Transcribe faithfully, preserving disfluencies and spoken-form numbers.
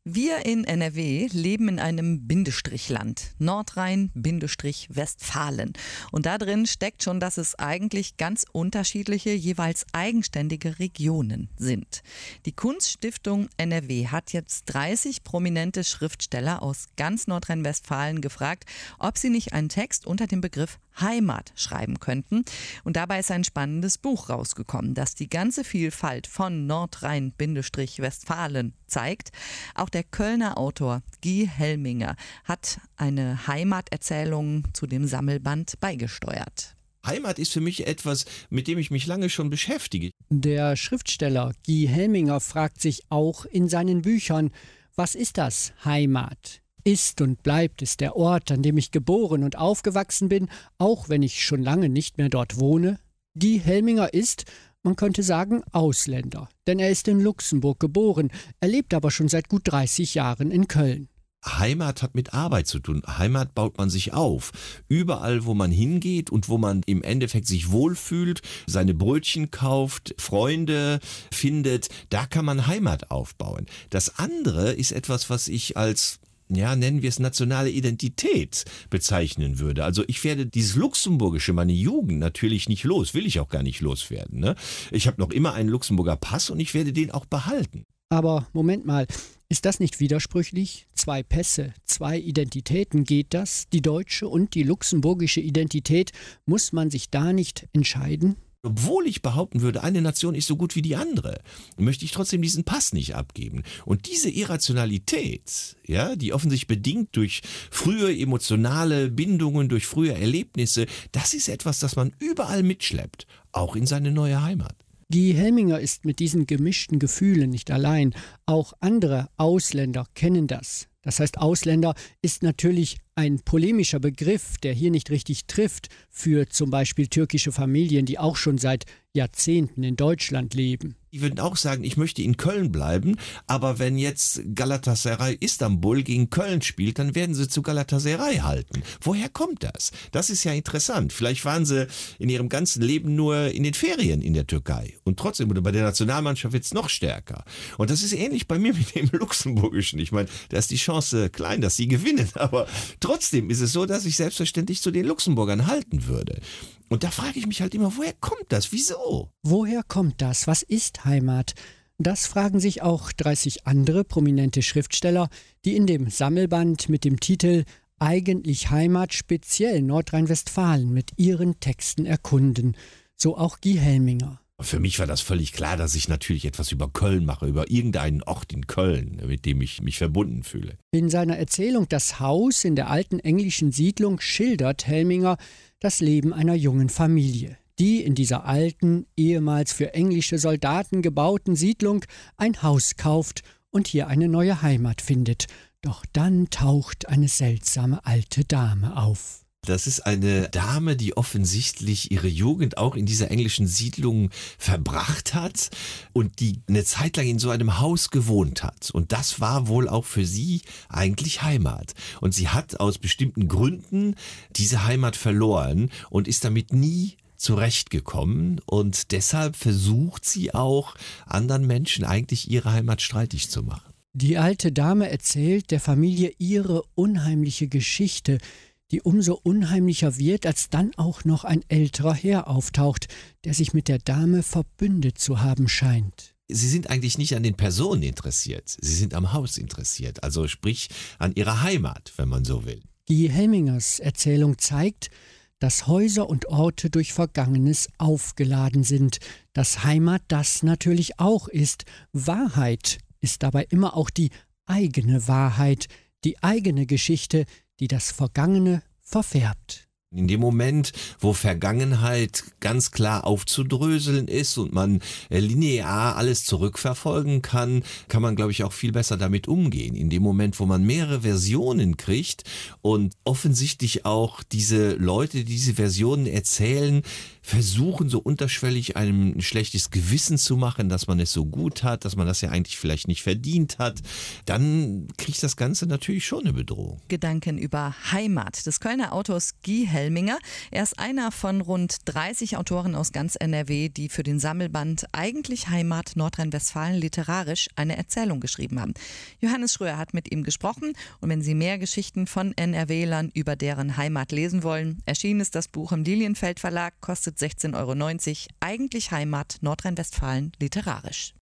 Wir in N R W leben in einem Bindestrichland, Nordrhein-Westfalen. Und da drin steckt schon, dass es eigentlich ganz unterschiedliche, jeweils eigenständige Regionen sind. Die Kunststiftung N R W hat jetzt dreißig prominente Schriftsteller aus ganz Nordrhein-Westfalen gefragt, ob sie nicht einen Text unter dem Begriff Heimat schreiben könnten. Und dabei ist ein spannendes Buch rausgekommen, das die ganze Vielfalt von Nordrhein-Westfalen zeigt. Auch der Kölner Autor Guy Helminger hat eine Heimaterzählung zu dem Sammelband beigesteuert. Heimat ist für mich etwas, mit dem ich mich lange schon beschäftige. Der Schriftsteller Guy Helminger fragt sich auch in seinen Büchern, was ist das Heimat? Ist und bleibt es der Ort, an dem ich geboren und aufgewachsen bin, auch wenn ich schon lange nicht mehr dort wohne? Guy Helminger ist, man könnte sagen, Ausländer, denn er ist in Luxemburg geboren, er lebt aber schon seit gut dreißig Jahren in Köln. Heimat hat mit Arbeit zu tun. Heimat baut man sich auf. Überall, wo man hingeht und wo man im Endeffekt sich wohlfühlt, seine Brötchen kauft, Freunde findet, da kann man Heimat aufbauen. Das andere ist etwas, was ich als ja, nennen wir es nationale Identität bezeichnen würde. Also ich werde dieses Luxemburgische, meine Jugend natürlich nicht los, will ich auch gar nicht loswerden. Ne? Ich habe noch immer einen Luxemburger Pass und ich werde den auch behalten. Aber Moment mal, ist das nicht widersprüchlich? Zwei Pässe, zwei Identitäten, geht das? Die deutsche und die luxemburgische Identität, muss man sich da nicht entscheiden? Obwohl ich behaupten würde, eine Nation ist so gut wie die andere, möchte ich trotzdem diesen Pass nicht abgeben. Und diese Irrationalität, ja, die offensichtlich bedingt durch frühe emotionale Bindungen, durch frühe Erlebnisse, das ist etwas, das man überall mitschleppt, auch in seine neue Heimat. Guy Helminger ist mit diesen gemischten Gefühlen nicht allein. Auch andere Ausländer kennen das. Das heißt, Ausländer ist natürlich ein polemischer Begriff, der hier nicht richtig trifft für zum Beispiel türkische Familien, die auch schon seit Jahrzehnten in Deutschland leben. Die würden auch sagen, ich möchte in Köln bleiben, aber wenn jetzt Galatasaray Istanbul gegen Köln spielt, dann werden sie zu Galatasaray halten. Woher kommt das? Das ist ja interessant. Vielleicht waren sie in ihrem ganzen Leben nur in den Ferien in der Türkei. Und trotzdem, oder bei der Nationalmannschaft wird es noch stärker. Und das ist ähnlich bei mir mit dem Luxemburgischen. Ich meine, da ist die Chance klein, dass sie gewinnen, aber trotzdem ist es so, dass ich selbstverständlich zu den Luxemburgern halten würde. Und da frage ich mich halt immer, woher kommt das? Wieso? Woher kommt das? Was ist Heimat? Das fragen sich auch dreißig andere prominente Schriftsteller, die in dem Sammelband mit dem Titel Eigentlich Heimat speziell Nordrhein-Westfalen mit ihren Texten erkunden. So auch Guy Helminger. Für mich war das völlig klar, dass ich natürlich etwas über Köln mache, über irgendeinen Ort in Köln, mit dem ich mich verbunden fühle. In seiner Erzählung Das Haus in der alten englischen Siedlung schildert Helminger das Leben einer jungen Familie, die in dieser alten, ehemals für englische Soldaten gebauten Siedlung ein Haus kauft und hier eine neue Heimat findet. Doch dann taucht eine seltsame alte Dame auf. Das ist eine Dame, die offensichtlich ihre Jugend auch in dieser englischen Siedlung verbracht hat und die eine Zeit lang in so einem Haus gewohnt hat. Und das war wohl auch für sie eigentlich Heimat. Und sie hat aus bestimmten Gründen diese Heimat verloren und ist damit nie zurechtgekommen. Und deshalb versucht sie auch, anderen Menschen eigentlich ihre Heimat streitig zu machen. Die alte Dame erzählt der Familie ihre unheimliche Geschichte, die umso unheimlicher wird, als dann auch noch ein älterer Herr auftaucht, der sich mit der Dame verbündet zu haben scheint. Sie sind eigentlich nicht an den Personen interessiert, sie sind am Haus interessiert, also sprich an ihrer Heimat, wenn man so will. Guy Helmingers Erzählung zeigt, dass Häuser und Orte durch Vergangenes aufgeladen sind, dass Heimat das natürlich auch ist. Wahrheit ist dabei immer auch die eigene Wahrheit, die eigene Geschichte, die das Vergangene verfärbt. In dem Moment, wo Vergangenheit ganz klar aufzudröseln ist und man linear alles zurückverfolgen kann, kann man, glaube ich, auch viel besser damit umgehen. In dem Moment, wo man mehrere Versionen kriegt und offensichtlich auch diese Leute, die diese Versionen erzählen, versuchen so unterschwellig einem ein schlechtes Gewissen zu machen, dass man es so gut hat, dass man das ja eigentlich vielleicht nicht verdient hat, dann kriegt das Ganze natürlich schon eine Bedrohung. Gedanken über Heimat des Kölner Autors Guy Helminger. Er ist einer von rund dreißig Autoren aus ganz N R W, die für den Sammelband Eigentlich Heimat Nordrhein-Westfalen literarisch eine Erzählung geschrieben haben. Johannes Schröer hat mit ihm gesprochen und wenn Sie mehr Geschichten von N R W-Lern über deren Heimat lesen wollen, erschienen ist das Buch im Lilienfeld Verlag, kostet sechzehn Euro neunzig. Eigentlich Heimat Nordrhein-Westfalen literarisch.